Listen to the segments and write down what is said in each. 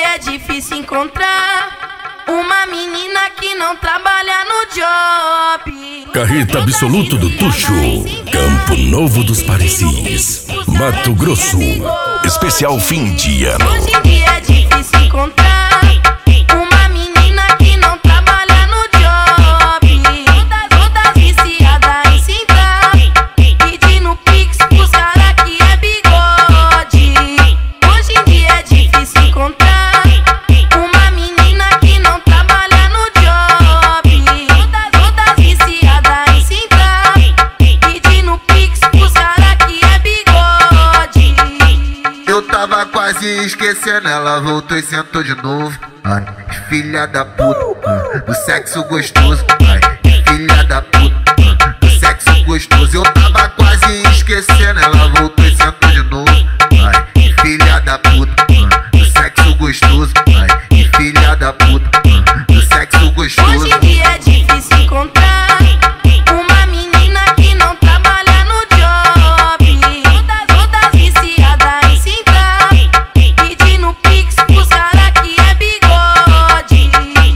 dia é difícil encontrar uma menina que não trabalha no job. Carreta absoluto do Tuxo, Campo Novo dos Parecis, Mato Grosso. Especial fim de ano. Hoje em dia é difícil encontrar uma menina que não trabalha no job. Todas viciadas em sentar, pedindo pix pros cara que é bigode. Hoje em dia é difícil encontrar uma menina que não trabalha no job. Todas viciadas em sentar, pedindo pix pros cara que é bigode. Eu tava quase esquecendo, ela voltou e sentou de novo. Ai, filha da puta, do sexo gostoso. Ai, filha da puta, do sexo gostoso. Eu tava quase esquecendo, ela voltou e sentou de novo. Ai, filha da puta, do sexo gostoso. Ai, filha da puta, do sexo gostoso. Hoje em dia é difícil encontrar uma menina que não trabalha no job. Todas viciadas em sentar, pedindo pix pros cara que é bigode.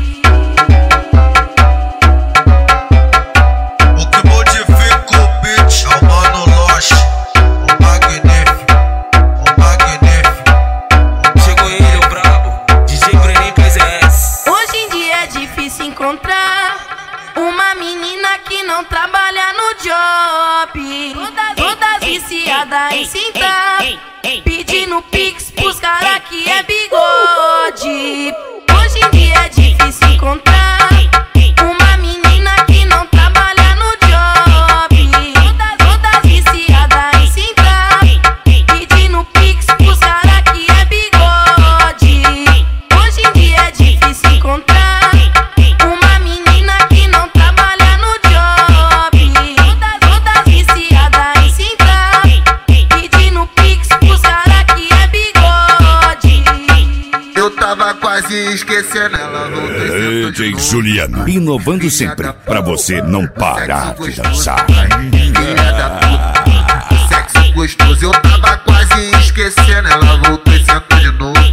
O que modifica o beat é o Mano Loche, o magnífico, o magnífico. Chegou ele, o brabo, DJ Breninho PZS. Hoje em dia é difícil encontrar uma menina que não trabalha no job. Todas viciadas em sentar, pedindo pix pros cara que é bigode. Hoje em dia é difícil encontrar uma menina que não trabalha no job. Todas viciadas em sentar, pedindo pix pros cara que é bigode. Hoje em dia é difícil encontrar uma menina que não trabalha no job. Todas viciadas em sentar, pedindo pix pros cara que é bigode. Eu tava quase esquecendo, ela voltou e sentou de DJ novo. Juliano, inovando sempre pra você não parar de dançar. Filha da puta, do sexo gostoso. Eu tava quase esquecendo, ela voltou e sentou de novo.